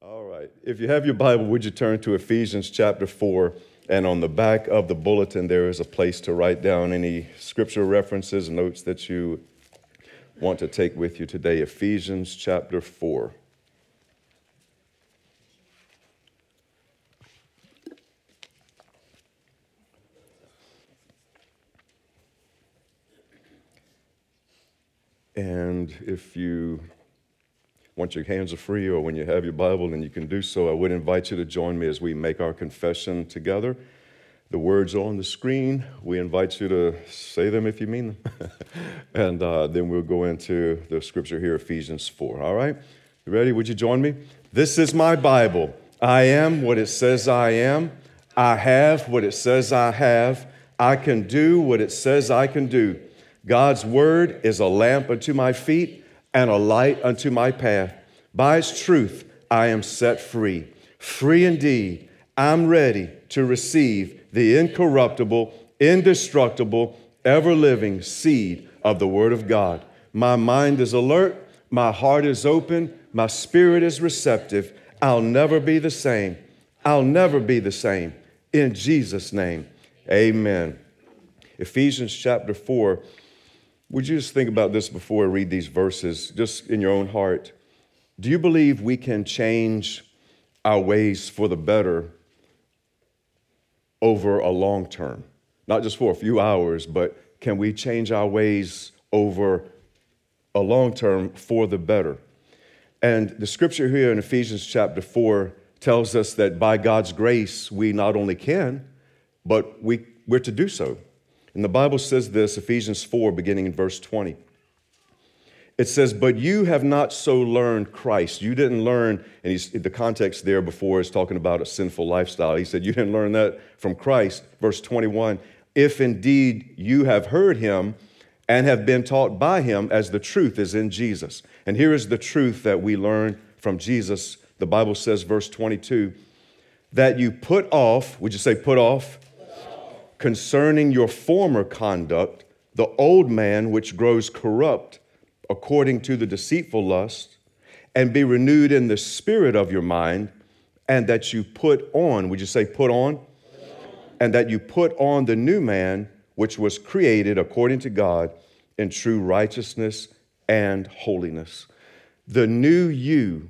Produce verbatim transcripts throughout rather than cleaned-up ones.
All right. If you have your Bible, would you turn to Ephesians chapter four? And on the back of the bulletin, there is a place to write down any scripture references, notes that you want to take with you today. Ephesians chapter four. And if you once your hands are free, or when you have your Bible and you can do so, I would invite you to join me as we make our confession together. The words are on the screen. We invite you to say them if you mean them. and uh, then we'll go into the scripture here, Ephesians four. All right? You ready? Would you join me? This is my Bible. I am what it says I am. I have what it says I have. I can do what it says I can do. God's word is a lamp unto my feet and a light unto my path. By its truth, I am set free. Free indeed. I'm ready to receive the incorruptible, indestructible, ever-living seed of the Word of God. My mind is alert. My heart is open. My spirit is receptive. I'll never be the same. I'll never be the same. In Jesus' name, amen. Ephesians chapter four. Would you just think about this before I read these verses, just in your own heart? Do you believe we can change our ways for the better over a long term? Not just for a few hours, but can we change our ways over a long term for the better? And the scripture here in Ephesians chapter four tells us that by God's grace, we not only can, but we, we're to do so. And the Bible says this, Ephesians four, beginning in verse twenty. It says, but you have not so learned Christ. You didn't learn, and he's, the context there before is talking about a sinful lifestyle. He said, you didn't learn that from Christ. Verse twenty-one, if indeed you have heard him and have been taught by him as the truth is in Jesus. And here is the truth that we learn from Jesus. The Bible says, verse twenty-two, that you put off, would you say put off? Concerning your former conduct, the old man which grows corrupt according to the deceitful lust, and be renewed in the spirit of your mind, and that you put on, would you say put on? Put on? And that you put on the new man which was created according to God in true righteousness and holiness. The new you,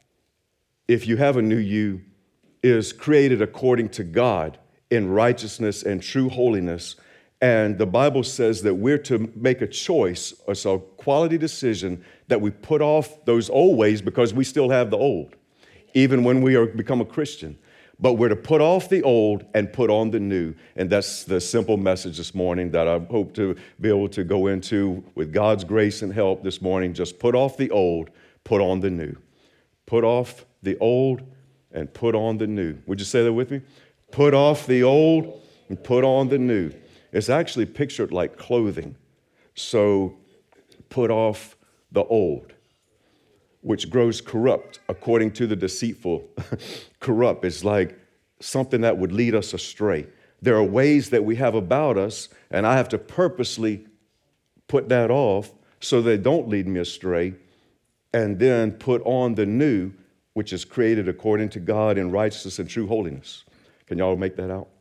if you have a new you, is created according to God in righteousness and true holiness. And the Bible says that we're to make a choice, or so quality decision, that we put off those old ways because we still have the old, even when we are become a Christian. But we're to put off the old and put on the new. And that's the simple message this morning that I hope to be able to go into with God's grace and help this morning. Just put off the old, put on the new. Put off the old and put on the new. Would you say that with me? Put off the old and put on the new. It's actually pictured like clothing. So put off the old, which grows corrupt according to the deceitful. Corrupt is like something that would lead us astray. There are ways that we have about us, and I have to purposely put that off so they don't lead me astray, and then put on the new, which is created according to God in righteousness and true holiness. Can y'all make that out?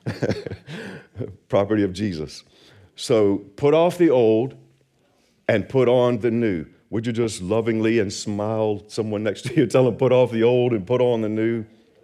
Property of Jesus. So put off the old and put on the new. Would you just lovingly and smile someone next to you, tell them put off the old and put on the new?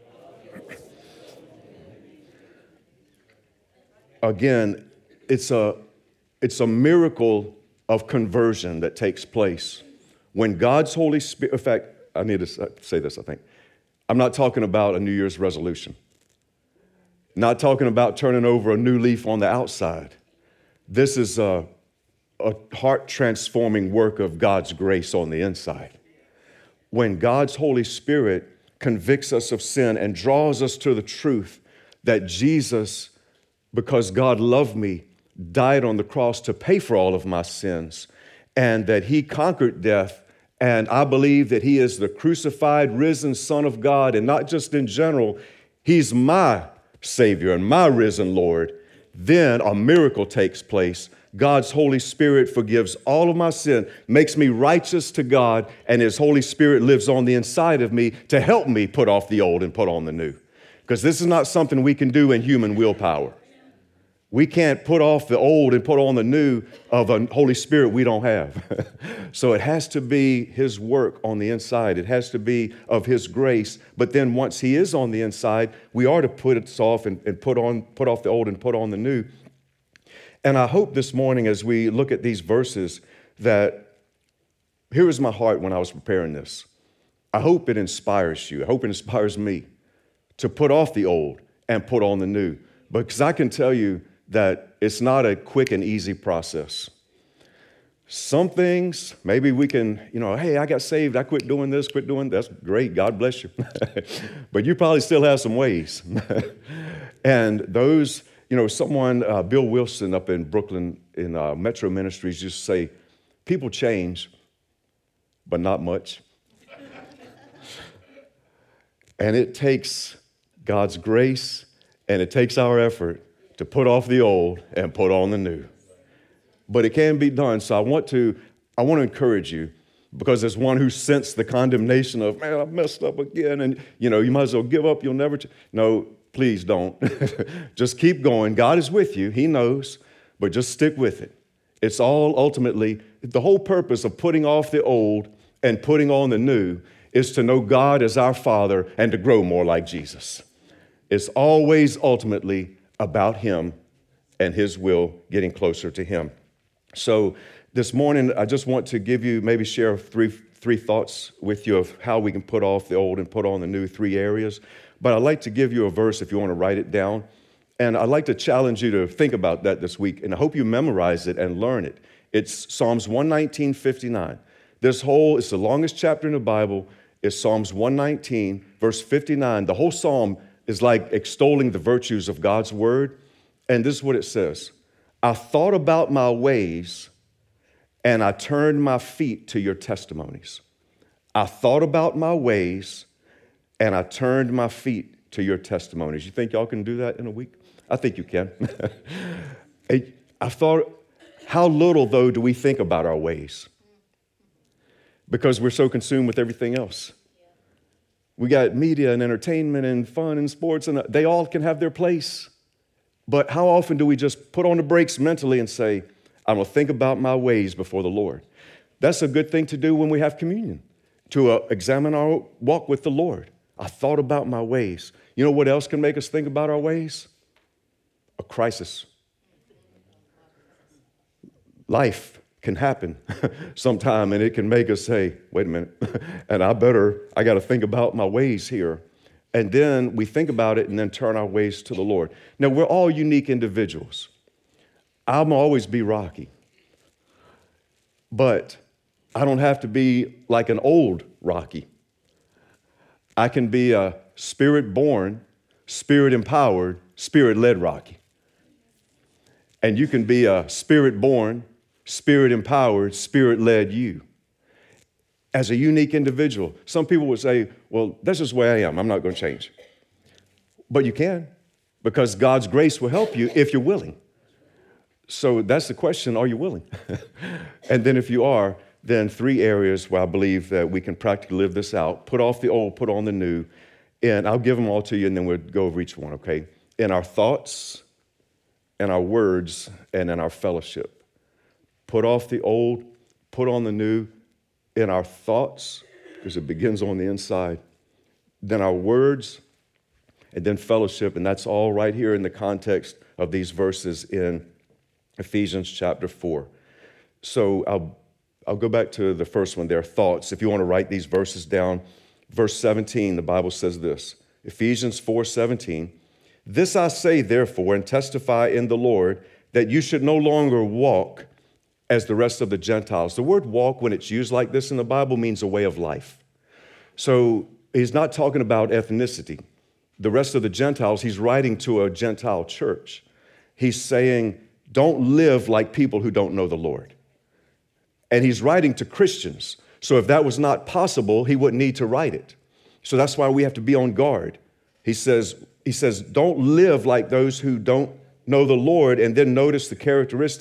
Again, it's a, it's a miracle of conversion that takes place. When God's Holy Spirit, in fact, I need to say this, I think. I'm not talking about a New Year's resolution. Not talking about turning over a new leaf on the outside. This is a, a heart-transforming work of God's grace on the inside. When God's Holy Spirit convicts us of sin and draws us to the truth that Jesus, because God loved me, died on the cross to pay for all of my sins, and that he conquered death, and I believe that he is the crucified, risen Son of God, and not just in general, he's my Savior and my risen Lord, then a miracle takes place God's Holy Spirit forgives all of my sin, makes me righteous to God, and His Holy Spirit lives on the inside of me to help me put off the old and put on the new. Because this is not something we can do in human willpower. We can't put off the old and put on the new of a Holy Spirit we don't have. So it has to be His work on the inside. It has to be of His grace. But then once He is on the inside, we are to put it off and, and put on, put off the old and put on the new. And I hope this morning as we look at these verses that here is my heart when I was preparing this. I hope it inspires you. I hope it inspires me to put off the old and put on the new. Because I can tell you that it's not a quick and easy process. Some things, maybe we can, you know, hey, I got saved, I quit doing this, quit doing that. That's great, God bless you. But you probably still have some ways. And those, you know, someone, uh, Bill Wilson up in Brooklyn in uh, Metro Ministries used to say, people change, but not much. And it takes God's grace and it takes our effort to put off the old and put on the new. But it can be done. So I want to, I want to encourage you because as one who sensed the condemnation of, man, I messed up again. And, you know, you might as well give up. You'll never, ch-. No, please don't. Just keep going. God is with you. He knows, but just stick with it. It's all ultimately, the whole purpose of putting off the old and putting on the new is to know God as our Father and to grow more like Jesus. It's always ultimately about Him and His will, getting closer to Him. So this morning, I just want to give you, maybe share three, three thoughts with you of how we can put off the old and put on the new, three areas. But I'd like to give you a verse if you want to write it down. And I'd like to challenge you to think about that this week. And I hope you memorize it and learn it. It's Psalms one nineteen, fifty-nine. This whole, it's the longest chapter in the Bible. It's Psalms one nineteen, verse fifty-nine. The whole psalm is like extolling the virtues of God's word. And this is what it says. I thought about my ways and I turned my feet to your testimonies. I thought about my ways and I turned my feet to your testimonies. You think y'all can do that in a week? I think you can. I thought, how little though do we think about our ways? Because we're so consumed with everything else. We got media and entertainment and fun and sports, and they all can have their place. But how often do we just put on the brakes mentally and say, I'm going to think about my ways before the Lord? That's a good thing to do when we have communion, to uh, examine our walk with the Lord. I thought about my ways. You know what else can make us think about our ways? A crisis. Life can happen sometime, and it can make us say, wait a minute, and I better, I got to think about my ways here. And then we think about it and then turn our ways to the Lord. Now, we're all unique individuals. I'm always be Rocky, but I don't have to be like an old Rocky. I can be a spirit-born, spirit-empowered, spirit-led Rocky. And you can be a spirit-born, Spirit-empowered, Spirit-led you as a unique individual. Some people would say, well, that's just the way I am. I'm not going to change. But you can, because God's grace will help you if you're willing. So that's the question, are you willing? And then if you are, then three areas where I believe that we can practically live this out. Put off the old, put on the new. And I'll give them all to you, and then we'll go over each one, okay? In our thoughts, in our words, and in our fellowship. Put off the old, put on the new in our thoughts, because it begins on the inside. Then our words, and then fellowship, and that's all right here in the context of these verses in Ephesians chapter four. So I'll, I'll go back to the first one there, thoughts. If you want to write these verses down, verse seventeen, the Bible says this, Ephesians four seventeen, this I say therefore and testify in the Lord that you should no longer walk as the rest of the Gentiles. The word walk, when it's used like this in the Bible, means a way of life. So he's not talking about ethnicity. The rest of the Gentiles, he's writing to a Gentile church. He's saying, don't live like people who don't know the Lord. And he's writing to Christians. So if that was not possible, he wouldn't need to write it. So that's why we have to be on guard. He says, he says, don't live like those who don't know the Lord. And then notice the characteristic.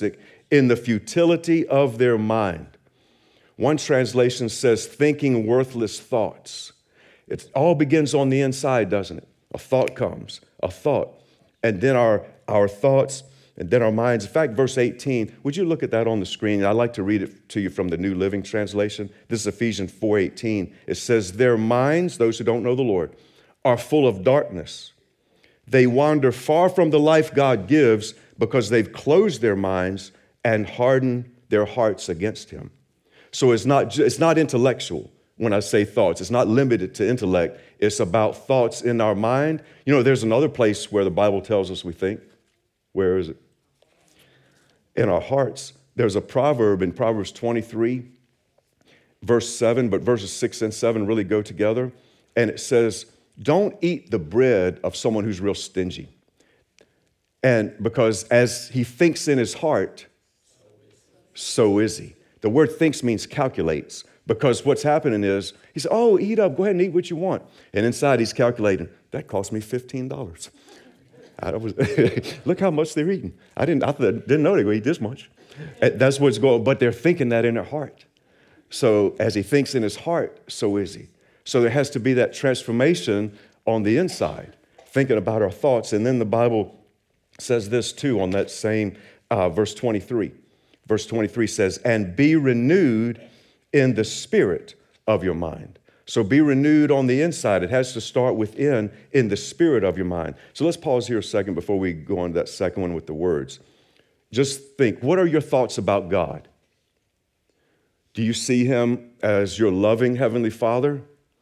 in the futility of their mind. One translation says, thinking worthless thoughts. It all begins on the inside, doesn't it? A thought comes, a thought, and then our, our thoughts, and then our minds. In fact, verse eighteen, would you look at that on the screen? I'd like to read it to you from the New Living Translation. This is Ephesians four eighteen. It says, their minds, those who don't know the Lord, are full of darkness. They wander far from the life God gives because they've closed their minds and hardened their hearts against him. So it's not, it's not intellectual when I say thoughts. It's not limited to intellect. It's about thoughts in our mind. You know, there's another place where the Bible tells us we think. Where is it? In our hearts. There's a proverb in Proverbs twenty-three, verse seven, but verses six and seven really go together. And it says, don't eat the bread of someone who's real stingy. And because as he thinks in his heart, so is he. The word thinks means calculates, because what's happening is, he said, oh, eat up, go ahead and eat what you want. And inside he's calculating, that cost me fifteen dollars. I was, look how much they're eating. I didn't, I didn't know they would eat this much. That's what's going, but they're thinking that in their heart. So as he thinks in his heart, so is he. So there has to be that transformation on the inside, thinking about our thoughts. And then the Bible says this too on that same uh, verse twenty-three. Verse twenty-three says, and be renewed in the spirit of your mind. So be renewed on the inside. It has to start within, in the spirit of your mind. So let's pause here a second before we go on to that second one with the words. Just think, what are your thoughts about God? Do you see him as your loving Heavenly Father?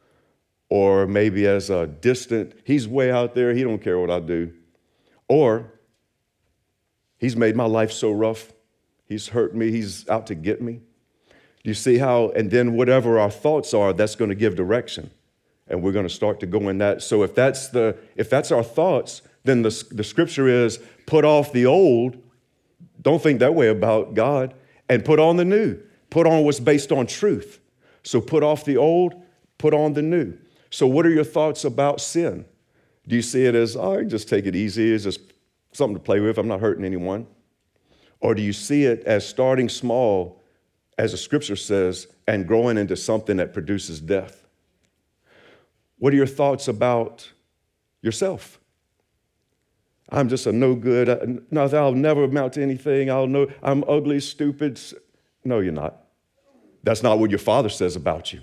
Or maybe as a distant, he's way out there, he don't care what I do. Or he's made my life so rough, he's hurt me, he's out to get me. Do you see how, and then whatever our thoughts are, that's going to give direction. And we're going to start to go in that. So if that's the if that's our thoughts, then the, the scripture is put off the old, don't think that way about God, and put on the new. Put on what's based on truth. So put off the old, put on the new. So what are your thoughts about sin? Do you see it as, oh, I can just take it easy, it's just something to play with, I'm not hurting anyone? Or do you see it as starting small, as the scripture says, and growing into something that produces death? What are your thoughts about yourself? I'm just a no good, no, I'll never amount to anything, I'll know, I'm ugly, stupid. No, you're not. That's not what your Father says about you.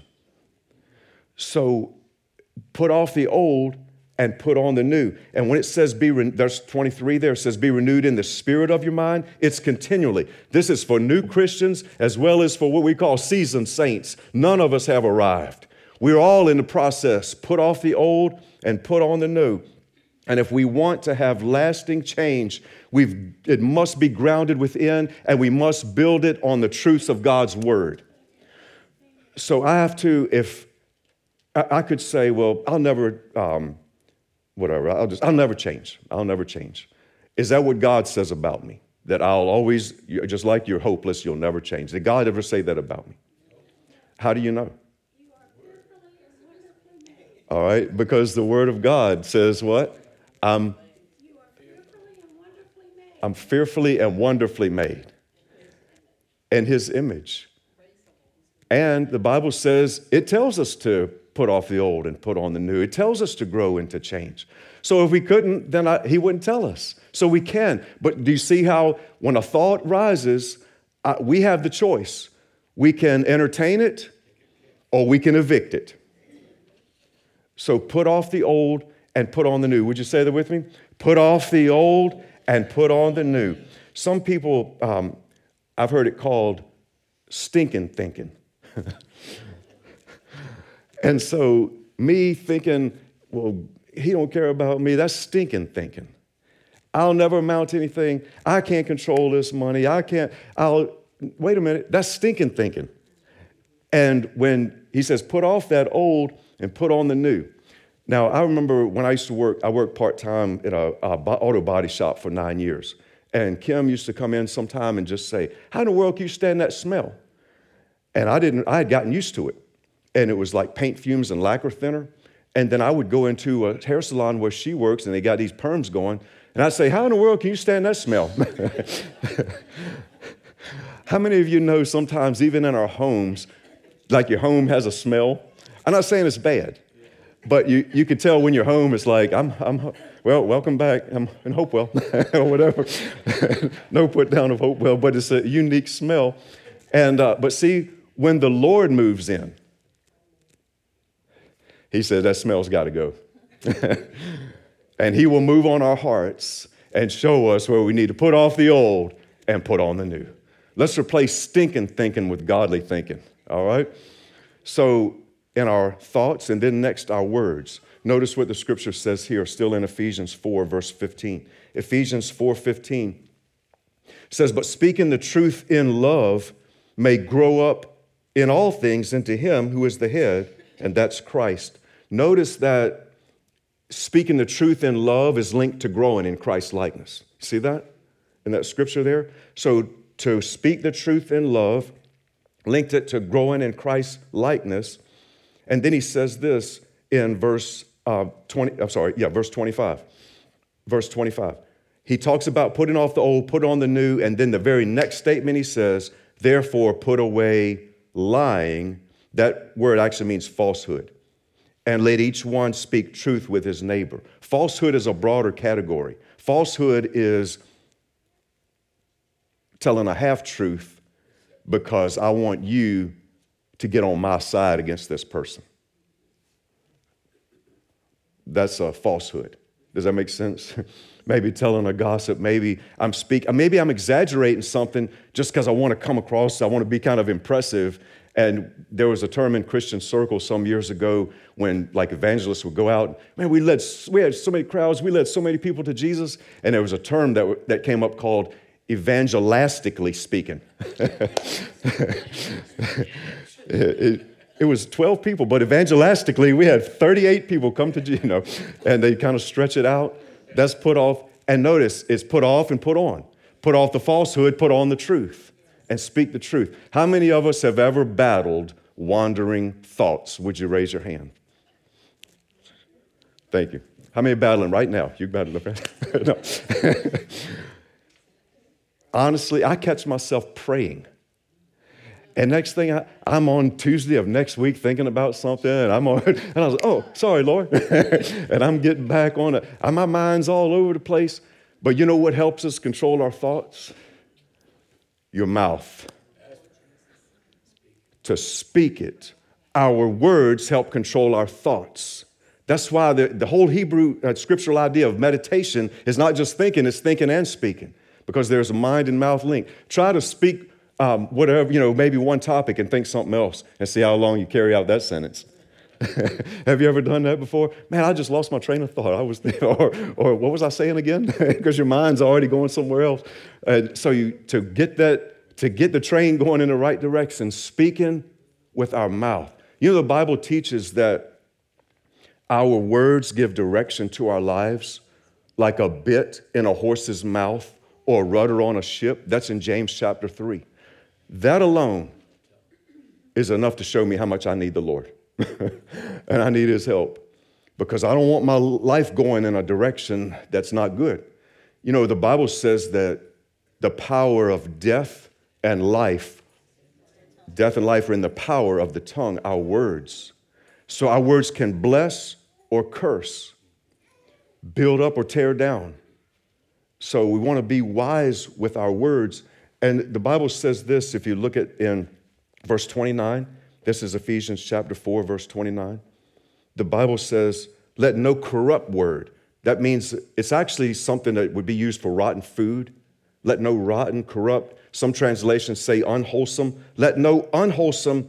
So put off the old and put on the new. And when it says be, re- there's twenty-three there, it says be renewed in the spirit of your mind. It's continually. This is for new Christians as well as for what we call seasoned saints. None of us have arrived. We're all in the process. Put off the old and put on the new. And if we want to have lasting change, we've, it must be grounded within, and we must build it on the truths of God's word. So I have to, if I, I could say, well, I'll never, um, whatever, I'll just, I'll never change. I'll never change. Is that what God says about me? That I'll always, just like you're hopeless, you'll never change. Did God ever say that about me? How do you know? All right, because the word of God says what? I'm, I'm fearfully and wonderfully made in his image. And the Bible says it tells us to put off the old and put on the new. It tells us to grow and to change. So if we couldn't, then I, he wouldn't tell us. So we can. But do you see how when a thought rises, uh, we have the choice. We can entertain it or we can evict it. So put off the old and put on the new. Would you say that with me? Put off the old and put on the new. Some people, um, I've heard it called stinking thinking. And so me thinking, well, he don't care about me, that's stinking thinking. I'll never amount to anything. I can't control this money. I can't, I'll, wait a minute, that's stinking thinking. And when he says, put off that old and put on the new. Now, I remember when I used to work, I worked part-time in an auto body shop for nine years. And Kim used to come in sometime and just say, how in the world can you stand that smell? And I didn't, I had gotten used to it. And it was like paint fumes and lacquer thinner. And then I would go into a hair salon where she works and they got these perms going. And I'd say, how in the world can you stand that smell? How many of you know sometimes even in our homes, like your home has a smell? I'm not saying it's bad, but you, you can tell when you're home, it's like, I'm, I'm well, welcome back. I'm in Hopewell or whatever. No put down of Hopewell, but it's a unique smell. And uh, but see, when the Lord moves in, he said, that smell's got to go. And he will move on our hearts and show us where we need to put off the old and put on the new. Let's replace stinking thinking with godly thinking, all right? So in our thoughts, and then next our words. Notice what the scripture says here, still in Ephesians four, verse fifteen. Ephesians four fifteen says, but speaking the truth in love may grow up in all things into him who is the head, and that's Christ. Notice that speaking the truth in love is linked to growing in Christ's likeness. See that in that scripture there? So to speak the truth in love, linked it to growing in Christ's likeness. And then he says this in verse uh, twenty, I'm sorry, yeah, verse twenty-five. Verse twenty-five. He talks about putting off the old, put on the new, and then the very next statement he says, therefore put away lying. That word actually means falsehood. And let each one speak truth with his neighbor. Falsehood is a broader category. Falsehood is telling a half-truth because I want you to get on my side against this person. That's a falsehood. Does that make sense? Maybe telling a gossip, maybe I'm speak, maybe I'm exaggerating something just because I want to come across, I want to be kind of impressive. And there was a term in Christian circles some years ago when like evangelists would go out, man, we led, we had so many crowds, we led so many people to Jesus. And there was a term that, that came up called evangelistically speaking. it, it, it was twelve people, but evangelistically, we had thirty-eight people come to, you know, and they kind of stretch it out. That's put off. And notice, it's put off and put on. Put off the falsehood, put on the truth, and speak the truth. How many of us have ever battled wandering thoughts? Would you raise your hand? Thank you. How many are battling right now? You battle up. No. Honestly, I catch myself praying. And next thing, I, I'm on Tuesday of next week thinking about something, and I'm on, and I was like, oh, sorry, Lord. And I'm getting back on it. And my mind's all over the place. But you know what helps us control our thoughts? Your mouth. To speak it. Our words help control our thoughts. That's why the, the whole Hebrew uh, scriptural idea of meditation is not just thinking, it's thinking and speaking. Because there's a mind and mouth link. Try to speak um, whatever, you know, maybe one topic and think something else and see how long you carry out that sentence. Have you ever done that before? Man, I just lost my train of thought. I was, or, or what was I saying again? Because your mind's already going somewhere else. And so you to get that, to get the train going in the right direction, speaking with our mouth. You know, the Bible teaches that our words give direction to our lives, like a bit in a horse's mouth or a rudder on a ship. That's in James chapter three. That alone is enough to show me how much I need the Lord. And I need his help because I don't want my life going in a direction that's not good. You know, the Bible says that the power of death and life, death and life are in the power of the tongue, our words. So our words can bless or curse, build up or tear down. So we want to be wise with our words. And the Bible says this, if you look at in verse twenty-nine, this is Ephesians chapter four, verse twenty-nine. The Bible says, let no corrupt word. That means it's actually something that would be used for rotten food. Let no rotten, corrupt. Some translations say unwholesome. Let no unwholesome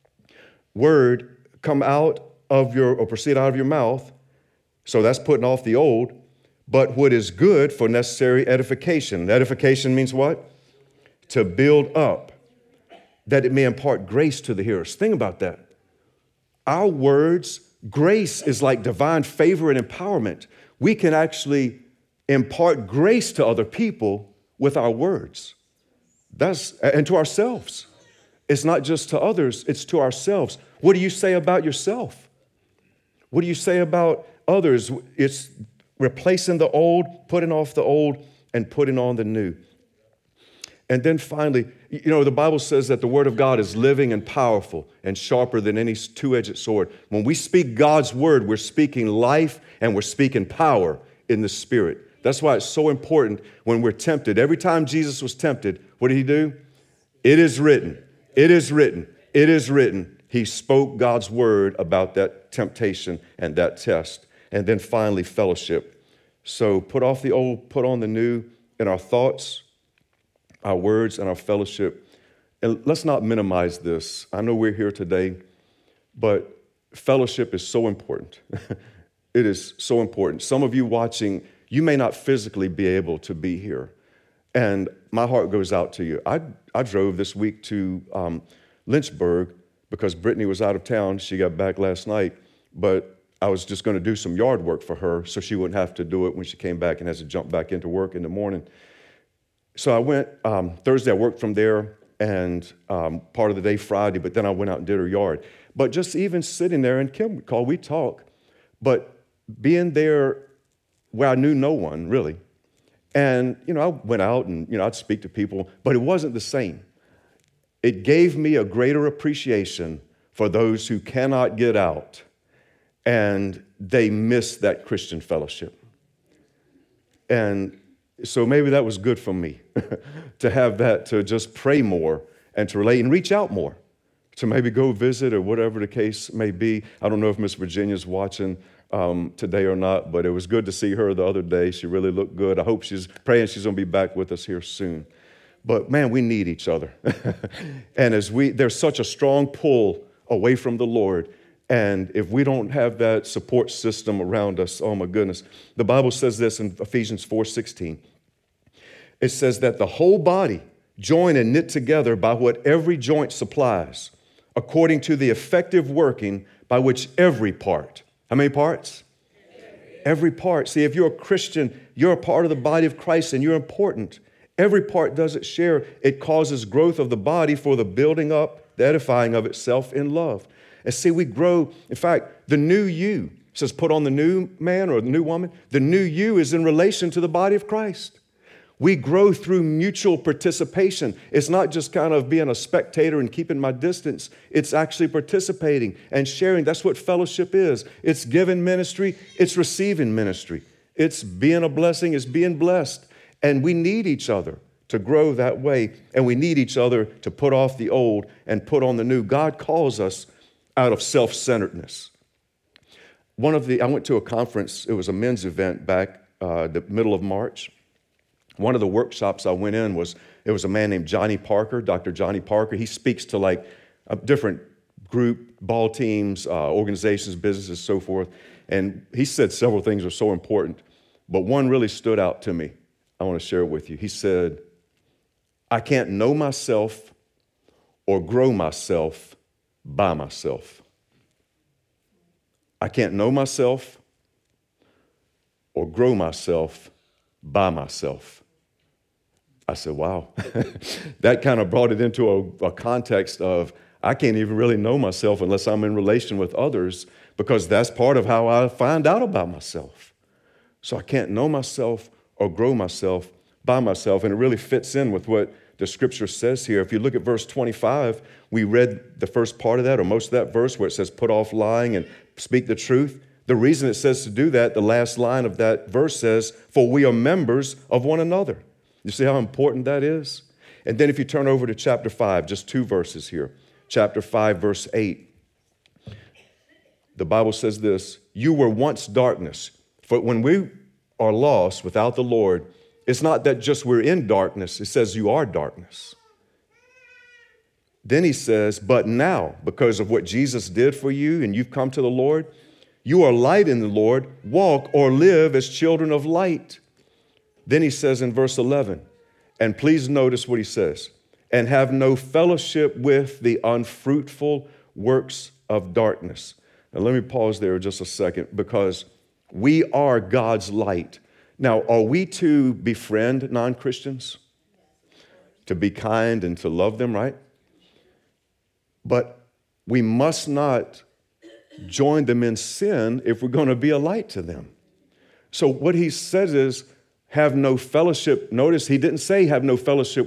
word come out of your, or proceed out of your mouth. So that's putting off the old. But what is good for necessary edification. Edification means what? To build up, that it may impart grace to the hearers. Think about that. Our words, grace is like divine favor and empowerment. We can actually impart grace to other people with our words. That's, and to ourselves. It's not just to others, it's to ourselves. What do you say about yourself? What do you say about others? It's replacing the old, putting off the old, and putting on the new. And then finally, you know, the Bible says that the word of God is living and powerful and sharper than any two-edged sword. When we speak God's word, we're speaking life and we're speaking power in the Spirit. That's why it's so important when we're tempted. Every time Jesus was tempted, what did he do? It is written. It is written. It is written. He spoke God's word about that temptation and that test. And then finally, fellowship. So put off the old, put on the new in our thoughts, our words, and our fellowship. And let's not minimize this. I know we're here today, but fellowship is so important. It is so important. Some of you watching, you may not physically be able to be here. And my heart goes out to you. I, I drove this week to um, Lynchburg because Brittany was out of town. She got back last night, but I was just going to do some yard work for her so she wouldn't have to do it when she came back and has to jump back into work in the morning. So I went, um, Thursday I worked from there and um, part of the day Friday, but then I went out and did her yard. But just even sitting there, and Kim would call, we talk, but being there where I knew no one really. And, you know, I went out and, you know, I'd speak to people, but it wasn't the same. It gave me a greater appreciation for those who cannot get out and they miss that Christian fellowship. And so maybe that was good for me to have that, to just pray more and to relate and reach out more, to maybe go visit or whatever the case may be. I don't know if Miss Virginia's watching um, today or not, but it was good to see her the other day. She really looked good. I hope she's praying she's going to be back with us here soon. But man, we need each other. And as we, there's such a strong pull away from the Lord. And if we don't have that support system around us, oh my goodness. The Bible says this in Ephesians four sixteen. It says that the whole body joined and knit together by what every joint supplies, according to the effective working by which every part. How many parts? Every, every part. See, if you're a Christian, you're a part of the body of Christ and you're important. Every part does its share. It causes growth of the body for the building up, the edifying of itself in love. And see, we grow. In fact, the new you says put on the new man or the new woman. The new you is in relation to the body of Christ. We grow through mutual participation. It's not just kind of being a spectator and keeping my distance. It's actually participating and sharing. That's what fellowship is. It's giving ministry. It's receiving ministry. It's being a blessing. It's being blessed. And we need each other to grow that way. And we need each other to put off the old and put on the new. God calls us out of self-centeredness. One of the, I went to a conference. It was a men's event back uh, the middle of March. One of the workshops I went in was, it was a man named Johnny Parker, Doctor Johnny Parker. He speaks to like a different group, ball teams, uh, organizations, businesses, so forth. And he said several things were so important, but one really stood out to me. I want to share it with you. He said, I can't know myself or grow myself by myself. I can't know myself or grow myself by myself. I said, wow. That kind of brought it into a, a context of I can't even really know myself unless I'm in relation with others, because that's part of how I find out about myself. So I can't know myself or grow myself by myself. And it really fits in with what the scripture says here. If you look at verse twenty-five, we read the first part of that, or most of that verse, where it says, put off lying and speak the truth. The reason it says to do that, the last line of that verse says, for we are members of one another. You see how important that is? And then if you turn over to chapter five, just two verses here. Chapter five, verse eight. The Bible says this, you were once darkness. For when we are lost without the Lord, it's not that just we're in darkness. It says you are darkness. Then he says, but now, because of what Jesus did for you and you've come to the Lord, you are light in the Lord, walk or live as children of light. Then he says in verse eleven, and please notice what he says, and have no fellowship with the unfruitful works of darkness. Now let me pause there just a second, because we are God's light. Now, are we to befriend non-Christians? To be kind and to love them, right? But we must not join them in sin if we're going to be a light to them. So what he says is, have no fellowship. Notice he didn't say have no fellowship with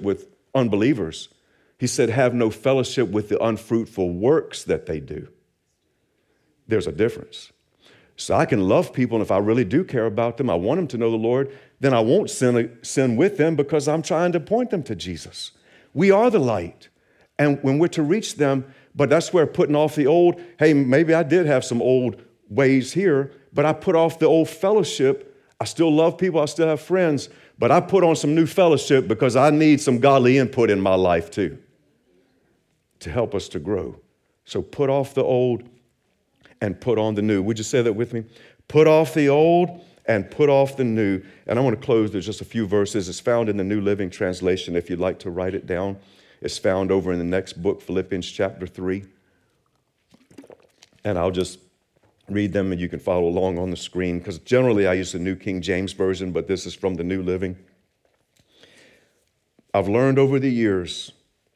unbelievers. He said, have no fellowship with the unfruitful works that they do. There's a difference. So I can love people, and if I really do care about them, I want them to know the Lord, then I won't sin, sin with them because I'm trying to point them to Jesus. We are the light. And when we're to reach them, but that's where putting off the old, hey, maybe I did have some old ways here, but I put off the old fellowship. I still love people. I still have friends, but I put on some new fellowship because I need some godly input in my life too to help us to grow. So put off the old and put on the new. Would you say that with me? Put off the old and put off the new. And I want to close. There's just a few verses. It's found in the New Living Translation if you'd like to write it down. It's found over in the next book, Philippians chapter three. And I'll just read them and you can follow along on the screen because generally I use the New King James Version, but this is from the New Living. I've learned over the years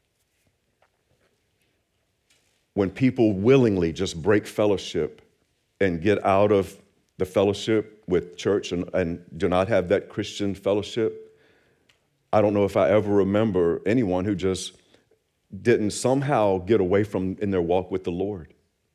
when people willingly just break fellowship and get out of the fellowship with church and, and do not have that Christian fellowship, I don't know if I ever remember anyone who just didn't somehow get away from in their walk with the Lord.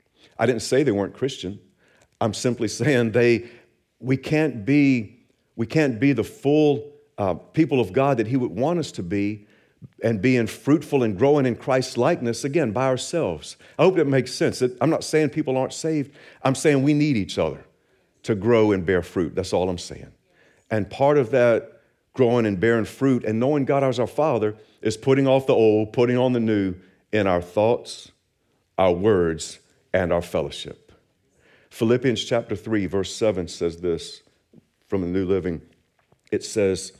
I didn't say they weren't Christian. I'm simply saying they, we can't be, we can't be the full uh, people of God that He would want us to be and being fruitful and growing in Christ's likeness, again, by ourselves. I hope that makes sense. I'm not saying people aren't saved. I'm saying we need each other to grow and bear fruit. That's all I'm saying. And part of that growing and bearing fruit and knowing God as our Father is putting off the old, putting on the new in our thoughts, our words, and our fellowship. Philippians chapter three, verse seven says this from the New Living. It says,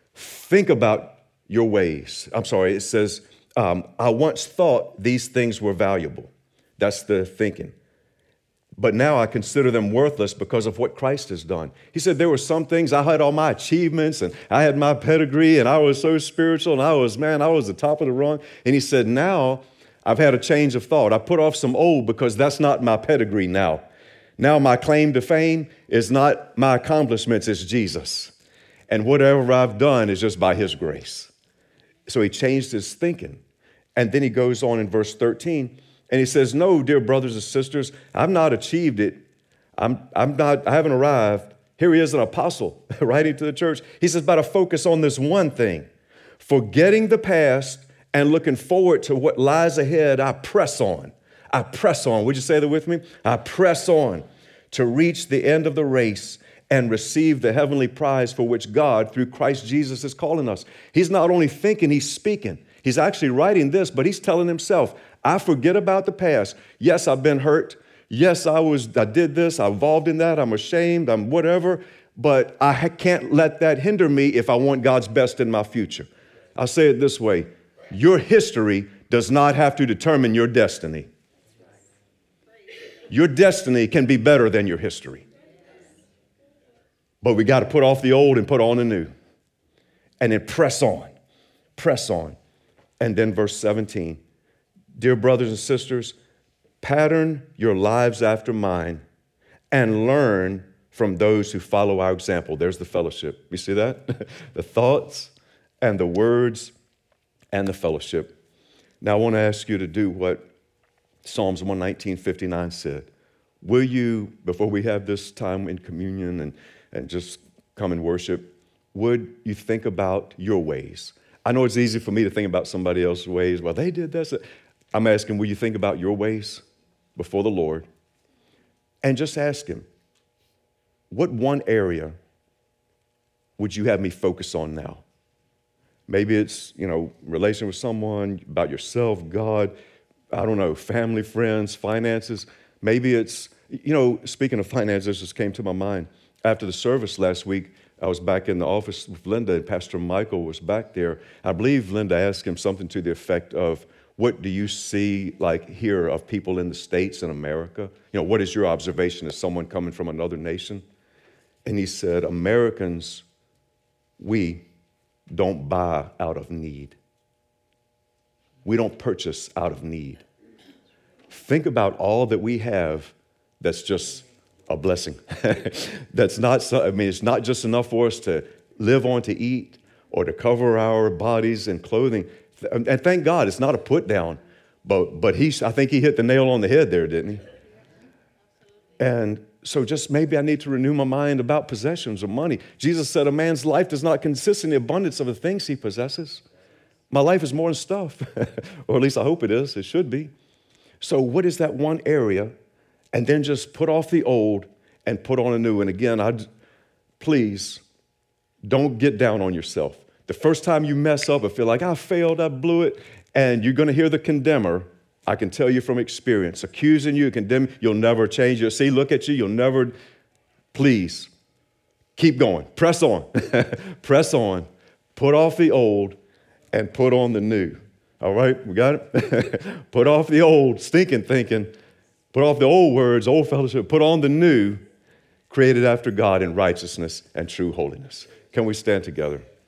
think about your ways. I'm sorry, it says, um, I once thought these things were valuable. That's the thinking. But now I consider them worthless because of what Christ has done. He said there were some things, I had all my achievements and I had my pedigree and I was so spiritual and I was, man, I was the top of the rung. And he said, now I've had a change of thought. I put off some old because that's not my pedigree now. Now my claim to fame is not my accomplishments, it's Jesus. And whatever I've done is just by His grace. So he changed his thinking. And then he goes on in verse thirteen, and he says, no, dear brothers and sisters, I've not achieved it. I'm, I'm not, I haven't arrived. Here he is, an apostle, writing to the church. He says, but I focus on this one thing. Forgetting the past and looking forward to what lies ahead, I press on. I press on. Would you say that with me? I press on to reach the end of the race and receive the heavenly prize for which God, through Christ Jesus, is calling us. He's not only thinking, he's speaking. He's actually writing this, but he's telling himself, I forget about the past. Yes, I've been hurt. Yes, I was. I did this. I'm involved in that. I'm ashamed. I'm whatever. But I can't let that hinder me if I want God's best in my future. I'll say it this way. Your history does not have to determine your destiny. Your destiny can be better than your history. But we got to put off the old and put on the new. And then press on. Press on. And then verse seventeen. Dear brothers and sisters, pattern your lives after mine and learn from those who follow our example. There's the fellowship. You see that? The thoughts and the words and the fellowship. Now I want to ask you to do what Psalms one nineteen, fifty-nine said. Will you, before we have this time in communion and and just come and worship, would you think about your ways? I know it's easy for me to think about somebody else's ways. Well, they did this. I'm asking, will you think about your ways before the Lord? And just ask Him, what one area would you have me focus on now? Maybe it's, you know, relation with someone, about yourself, God, I don't know, family, friends, finances. Maybe it's, you know, speaking of finances, this just came to my mind. After the service last week, I was back in the office with Linda, and Pastor Michael was back there. I believe Linda asked him something to the effect of, what do you see, like, here of people in the States and America? You know, what is your observation as someone coming from another nation? And he said, Americans, we don't buy out of need. We don't purchase out of need. Think about all that we have that's just a blessing. That's not, so, I mean, it's not just enough for us to live on, to eat, or to cover our bodies and clothing. And thank God it's not a put down, but, but he, I think he hit the nail on the head there, didn't he? And so just maybe I need to renew my mind about possessions or money. Jesus said a man's life does not consist in the abundance of the things he possesses. My life is more than stuff, or at least I hope it is. It should be. So what is that one area? And then just put off the old and put on a new. And again, I please don't get down on yourself. The first time you mess up and feel like I failed, I blew it, and you're going to hear the condemner, I can tell you from experience, accusing you, condemning, you'll never change. You'll see, look at you, you'll never, please, keep going. Press on. Press on. Put off the old and put on the new. All right, we got it? Put off the old, stinking thinking. Put off the old words, old fellowship. Put on the new, created after God in righteousness and true holiness. Can we stand together?